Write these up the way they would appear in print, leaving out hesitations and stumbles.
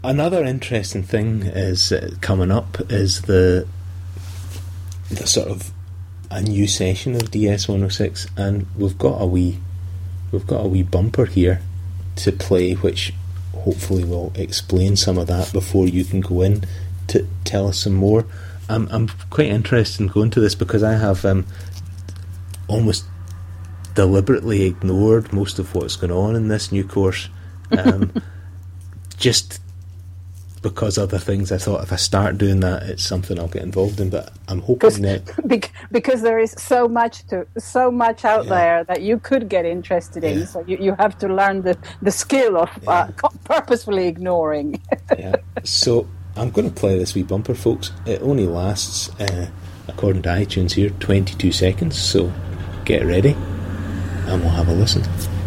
Another interesting thing is coming up is the sort of a new session of DS106, and we've got a wee bumper here to play, which hopefully will explain some of that before you can go in to tell us some more. I'm quite interested in going to this because I have almost deliberately ignored most of what's going on in this new course, just because other things I thought if I start doing that, it's something I'll get involved in. But I'm hoping that because there is so much out there that you could get interested in. So you have to learn the skill of purposefully ignoring. So I'm going to play this wee bumper, folks. It only lasts, according to iTunes here, 22 seconds. So get ready, and we'll have a listen.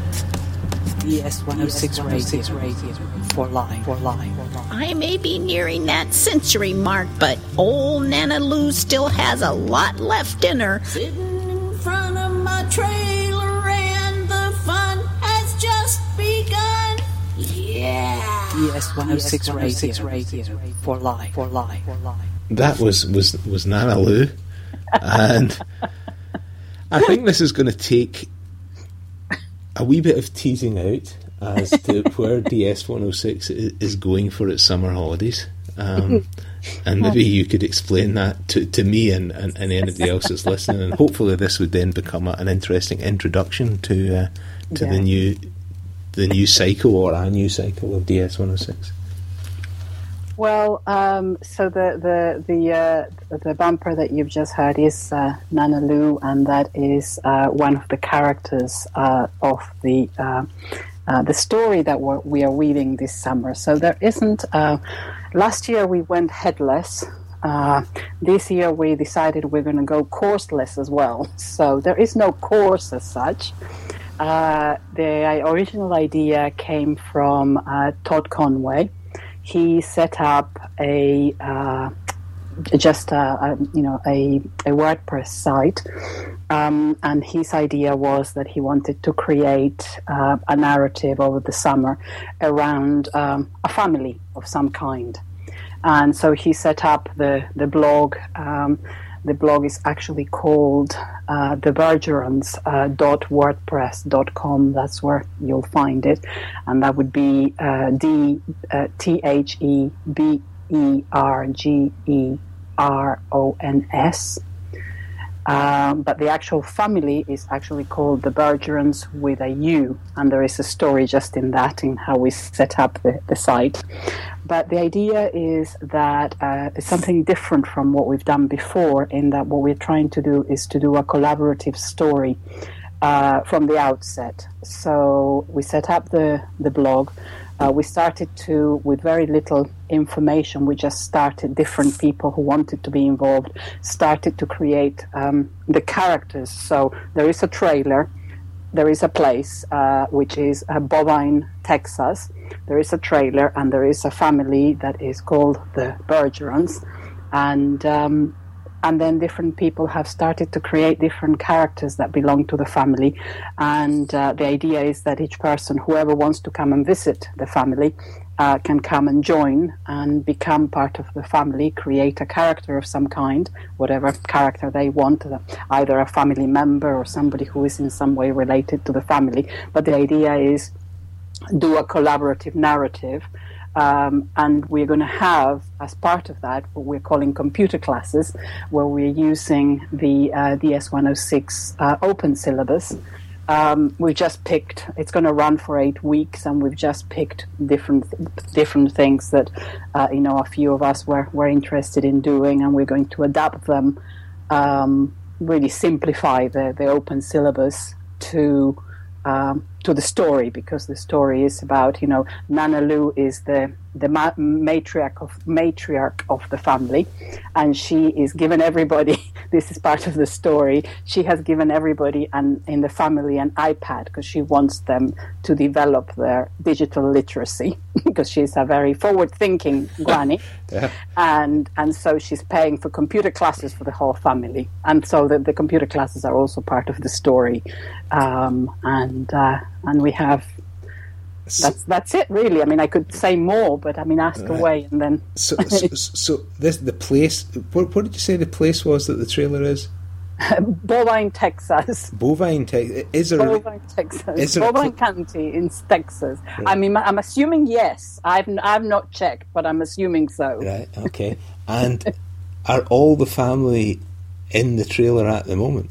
DS106 Radio for life. I may be nearing that century mark, but old Nana Lou still has a lot left in her. Sitting in front of my trailer and the fun has just begun. Yeah. DS106 Radio for life. That was Nana Lou, and I think this is going to take a wee bit of teasing out as to where DS106 is going for its summer holidays, and maybe you could explain that to me and anybody else that's listening, and hopefully this would then become an interesting introduction to the new cycle, or a new cycle of DS106. Well, so the bumper that you've just heard is Nana Lou, and that is one of the characters of the story that we are reading this summer. So there isn't. Last year we went headless. This year we decided we're going to go courseless as well. So there is no course as such. The original idea came from Todd Conway. He set up a WordPress site, and his idea was that he wanted to create a narrative over the summer around a family of some kind. And so he set up the blog. The blog is actually called thebergerons.wordpress.com. That's where you'll find it. And that would be TheBergerons. But the actual family is actually called the Bergerons with a U, and there is a story just in that, in how we set up the site. But the idea is that it's something different from what we've done before, in that what we're trying to do is to do a collaborative story from the outset. So we set up the blog. We started with very little information. We just started, different people who wanted to be involved started to create the characters. So there is a trailer, there is a place, which is Bovine, Texas. There is a trailer, and there is a family that is called the Bergerons. And then different people have started to create different characters that belong to the family. And the idea is that each person, whoever wants to come and visit the family, can come and join and become part of the family, create a character of some kind, whatever character they want, either a family member or somebody who is in some way related to the family. But the idea is do a collaborative narrative. And we're going to have, as part of that, what we're calling computer classes, where we're using the DS106 open syllabus. We've just picked, it's going to run for 8 weeks, and we've just picked different things that, a few of us were interested in doing, and we're going to adapt them, really simplify the open syllabus to the story, because the story is about, Nana Lou is the matriarch of the family, and she is given everybody, this is part of the story, she has given everybody in the family an iPad, because she wants them to develop their digital literacy, because she's a very forward-thinking granny. Yeah. And so she's paying for computer classes for the whole family, and so the computer classes are also part of the story. And we have that's it, really. I mean, I could say more, but I mean, ask away, and then. So this the place. What did you say the place was that the trailer is? Bovine, Texas. Bovine, Texas. Is there Bovine, Texas. Bovine County in Texas. Right. I mean, I'm assuming yes. I've not checked, but I'm assuming so. Right. Okay. And are all the family in the trailer at the moment?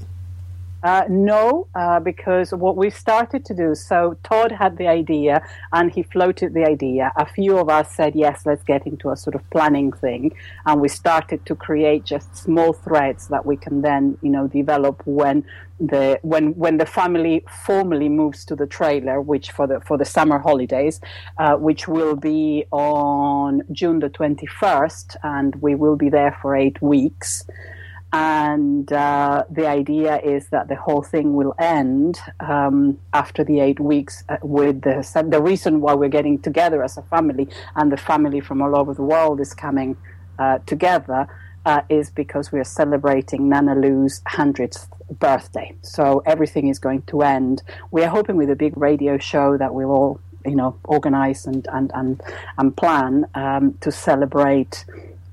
No, because what we started to do, so Todd had the idea and he floated the idea. A few of us said, yes, let's get into a sort of planning thing. And we started to create just small threads that we can then, develop when the family formally moves to the trailer, which for the summer holidays, which will be on June the 21st, and we will be there for 8 weeks. And the idea is that the whole thing will end after the 8 weeks with the reason why we're getting together as a family, and the family from all over the world is coming together, is because we are celebrating Nana Lou's 100th birthday. So everything is going to end. We are hoping with a big radio show that we'll all, organize and plan to celebrate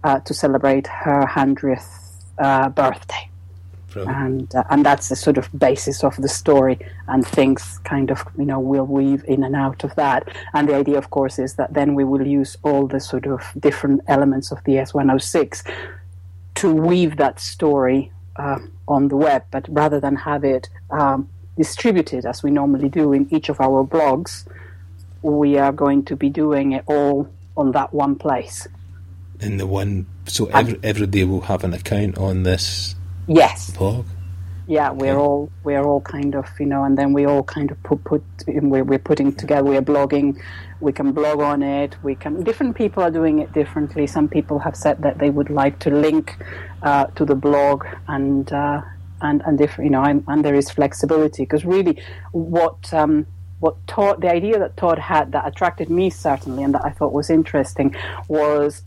her 100th birthday. Brilliant. And that's the sort of basis of the story, and things kind of will weave in and out of that. And the idea, of course, is that then we will use all the sort of different elements of the S106 to weave that story on the web, but rather than have it distributed as we normally do in each of our blogs, we are going to be doing it all on that one place. In the one, so everybody will have an account on this. Yes. Blog. Yeah, we're all kind of and then we all kind of we're putting together. We're blogging. We can blog on it. Different people are doing it differently. Some people have said that they would like to link to the blog and different. And there is flexibility, because really the idea that Todd had that attracted me certainly, and that I thought was interesting, was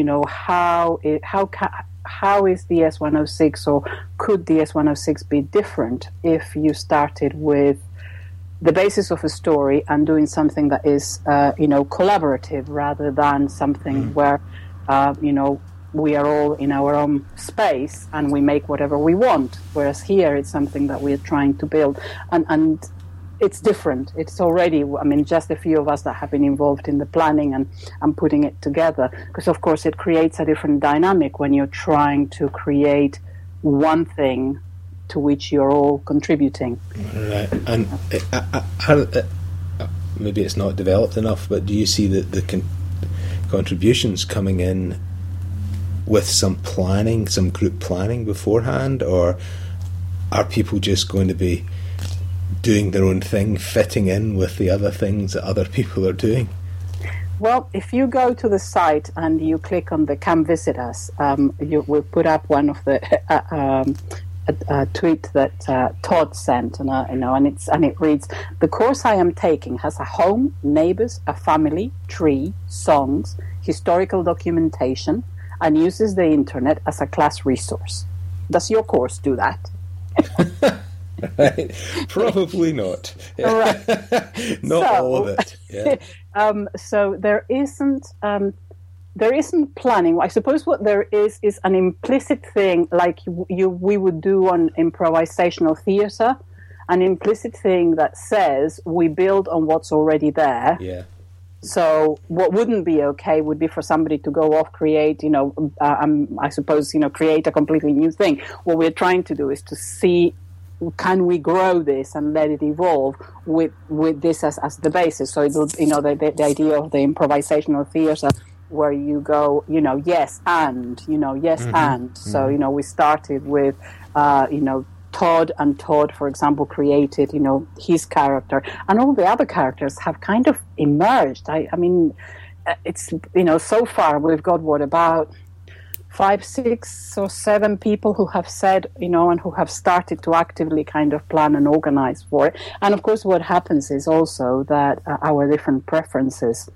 how is the S106, or could the S106 be different if you started with the basis of a story and doing something that is collaborative, rather than something where we are all in our own space and we make whatever we want, whereas here it's something that we're trying to build, and it's different. It's already, just a few of us that have been involved in the planning and putting it together, because of course it creates a different dynamic when you're trying to create one thing to which you're all contributing. Right. And maybe it's not developed enough, but do you see the contributions coming in with some planning, some group planning beforehand, or are people just going to be doing their own thing, fitting in with the other things that other people are doing? Well, if you go to the site and you click on the Come Visit Us, you will put up one of the a tweet that Todd sent, and it reads: "The course I am taking has a home, neighbors, a family, tree, songs, historical documentation, and uses the internet as a class resource. Does your course do that?" Right. Probably not. Right. Not all of it. Yeah. So there isn't planning. I suppose what there is an implicit thing, like we would do on improvisational theatre, an implicit thing that says we build on what's already there. Yeah. So what wouldn't be okay would be for somebody to go off, create, I suppose, create a completely new thing. What we're trying to do is to see, can we grow this and let it evolve with this as the basis? So it'll, the idea of the improvisational theatre, where you go, yes and, and. So, we started with, Todd, and Todd, for example, created, his character, and all the other characters have kind of emerged. I mean, it's, so far we've got about 5, 6 or 7 people who have said, and who have started to actively kind of plan and organize for it. And of course, what happens is also that our different preferences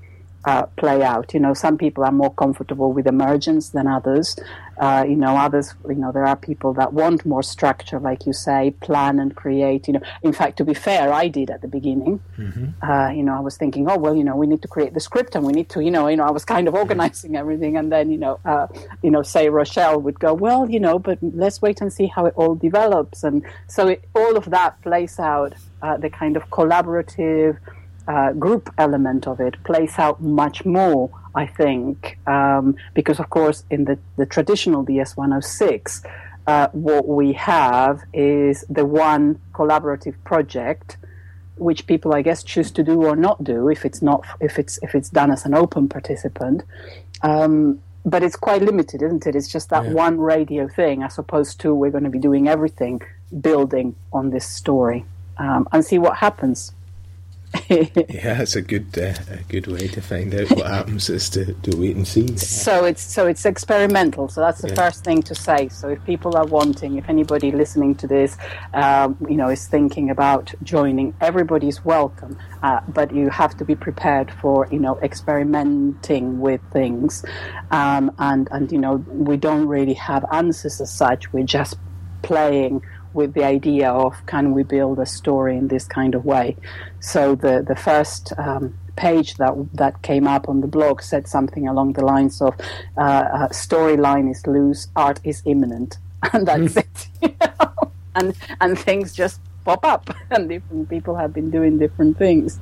play out. Some people are more comfortable with emergence than others. Others, there are people that want more structure, like you say, plan and create. In fact, to be fair, I did at the beginning. Mm-hmm. I was thinking, we need to create the script and we need to, I was kind of organizing everything. And then, say Rochelle would go, but let's wait and see how it all develops. And so all of that plays out, the kind of collaborative group element of it plays out much more, I think, because, of course, in the traditional DS-106, what we have is the one collaborative project, which people, I guess, choose to do or not do if it's done as an open participant. But it's quite limited, isn't it? It's just that one radio thing, as opposed to we're going to be doing everything, building on this story, and see what happens. Yeah, it's a good way to find out what happens, is to wait and see. So it's experimental. So that's the first thing to say. So if people are wanting, if anybody listening to this, is thinking about joining, everybody's welcome. But you have to be prepared for experimenting with things, and we don't really have answers as such. We're just playing with the idea of, can we build a story in this kind of way? So the first page that came up on the blog said something along the lines of, storyline is loose, art is imminent. And that's it. And things just pop up, and different people have been doing different things.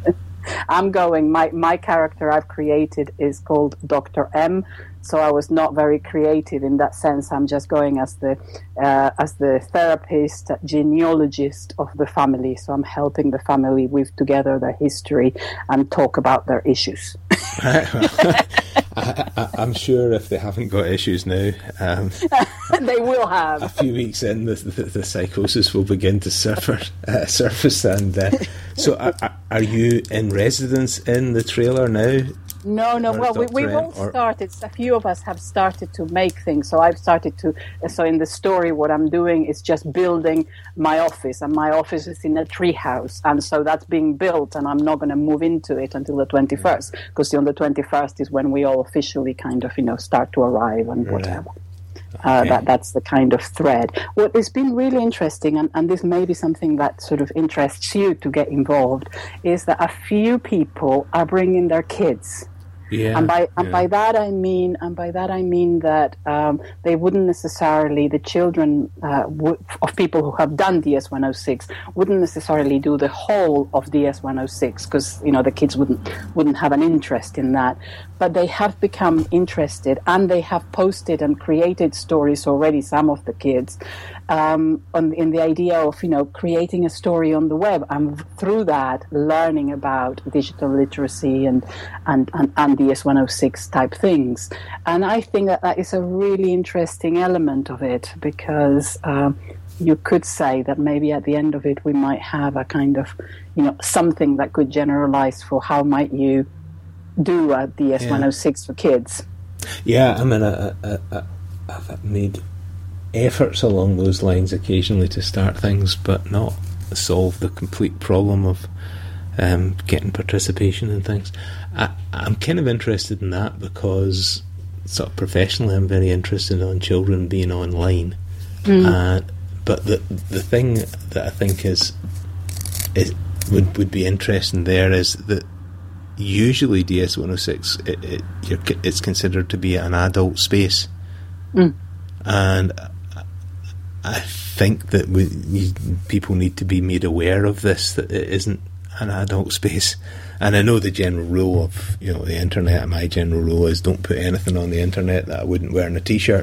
My character I've created is called Dr. M, so I was not very creative in that sense. I'm just going as the therapist, genealogist of the family. So I'm helping the family weave together their history and talk about their issues. I'm sure if they haven't got issues now, they will have. A few weeks in, the psychosis will begin to surface. And so, are you in residence in the trailer now? No. Well, we've all started. A few of us have started to make things. So I've started to. So in the story, what I'm doing is just building my office, and my office is in a tree house, and so that's being built, and I'm not going to move into it until the 21st, because on the 21st is when we all officially kind of start to arrive and whatever. Okay. That's the kind of thread. What has been really interesting, and this may be something that sort of interests you to get involved, is that a few people are bringing their kids. Yeah, and by that I mean that they wouldn't necessarily, the children of people who have done DS-106 wouldn't necessarily do the whole of DS-106, because the kids wouldn't have an interest in that, but they have become interested, and they have posted and created stories already, some of the kids, in the idea of creating a story on the web, and through that learning about digital literacy and DS-106 type things. And I think that is a really interesting element of it, because you could say that maybe at the end of it we might have a kind of something that could generalize for how might you do a DS-106 for kids. Yeah, I mean, I've made efforts along those lines occasionally to start things, but not solve the complete problem of getting participation in things. I'm kind of interested in that because sort of professionally I'm very interested in children being online. But the thing that I think would be interesting there is that usually DS-106 it's considered to be an adult space, and I think that people need to be made aware of this, that it isn't an adult space. And I know the general rule of the internet, my general rule is don't put anything on the internet that I wouldn't wear in a t-shirt,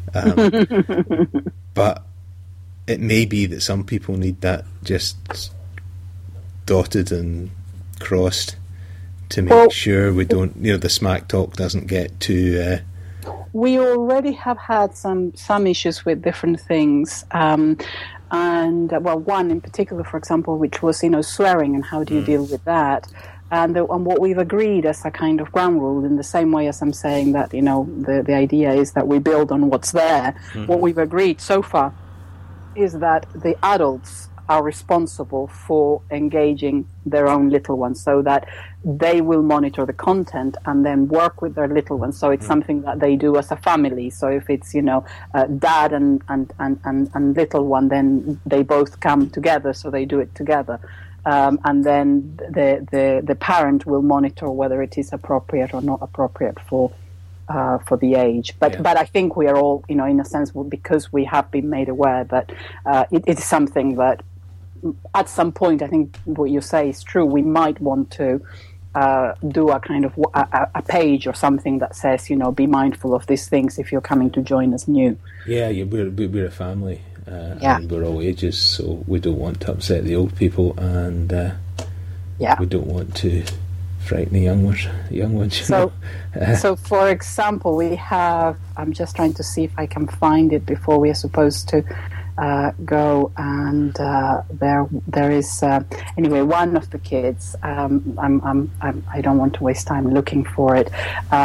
but it may be that some people need that just dotted and crossed to make sure we don't, the smack talk doesn't get too... We already have had some issues with different things. And one in particular, for example, which was, swearing, and how do you deal with that? And what we've agreed as a kind of ground rule, in the same way as I'm saying that, the idea is that we build on what's there. What we've agreed so far is that the adults are responsible for engaging their own little ones, so that they will monitor the content and then work with their little ones. So it's something that they do as a family. So if it's, dad and little one, then they both come together, so they do it together. And then the parent will monitor whether it is appropriate or not appropriate for the age. But I think we are all, in a sense, because we have been made aware that it is something that at some point, I think what you say is true, we might want to do a kind of a page or something that says, be mindful of these things if you're coming to join us new. Yeah, we're a family. And we're all ages, so we don't want to upset the old people, and we don't want to frighten the young ones. So for example, we have, I'm just trying to see if I can find it before we are supposed to go, and there is anyway, one of the kids, I don't want to waste time looking for it.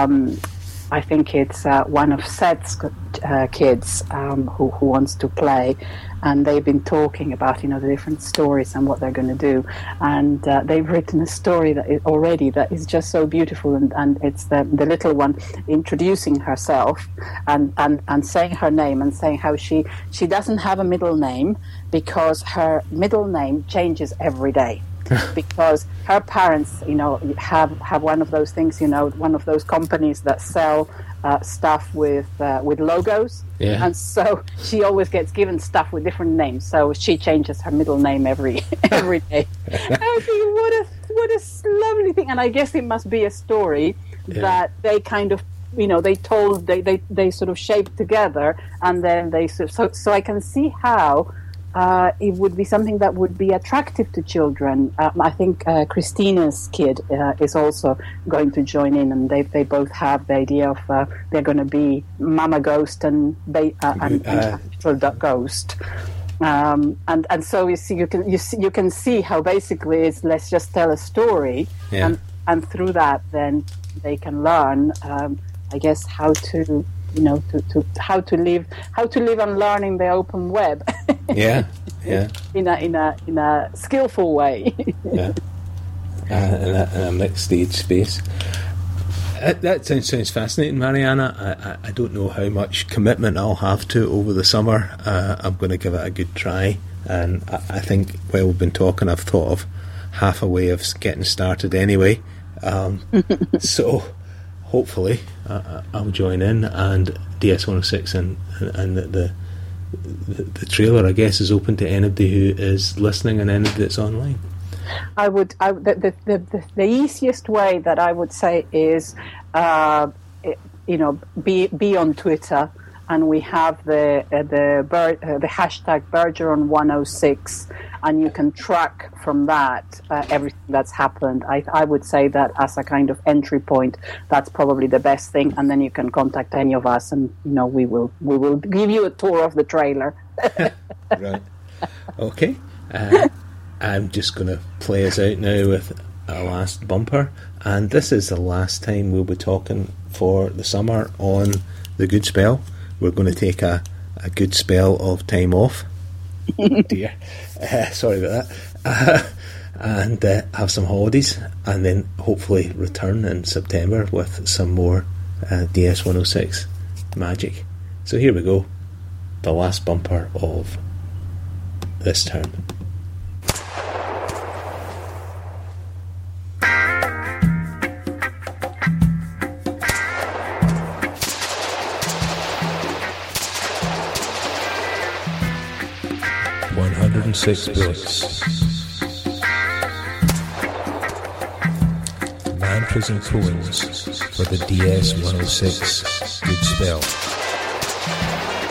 I think it's one of Seth's kids who wants to play, and they've been talking about the different stories and what they're going to do, and they've written a story that is just so beautiful, and it's the little one introducing herself and saying her name and saying how she doesn't have a middle name because her middle name changes every day. Because her parents, have one of those things, one of those companies that sell stuff with logos, and so she always gets given stuff with different names. So she changes her middle name every day. I think what a lovely thing, and I guess it must be a story that they kind of, they sort of shaped together, and then they so I can see how. It would be something that would be attractive to children. I think Christina's kid is also going to join in, and they both have the idea of they're going to be Mama Ghost and Little Ghost. And so you can see how basically it's let's just tell a story, and through that then they can learn, I guess, how to. How to live and learn in the open web. in a skillful way. In a mixed age space. That sounds fascinating, Mariana. I don't know how much commitment I'll have to over the summer. I'm going to give it a good try, and I think while we've been talking, I've thought of half a way of getting started anyway. So. Hopefully, I'll join in, and DS106 and the trailer, I guess, is open to anybody who is listening and anybody that's online. The easiest way that I would say is, be on Twitter, and we have the hashtag Bergeron106, and you can track from that everything that's happened. I would say that as a kind of entry point, that's probably the best thing, and then you can contact any of us, and we will give you a tour of the trailer. Right. Okay. I'm just going to play us out now with a last bumper, and this is the last time we'll be talking for the summer on The Good Spell. We're going to take a good spell of time off. Dear. Sorry about that. And have some holidays, and then hopefully return in September with some more DS106 magic. So here we go. The last bumper of this term. Six books. Mantras and poems for the DS106 Good Spell.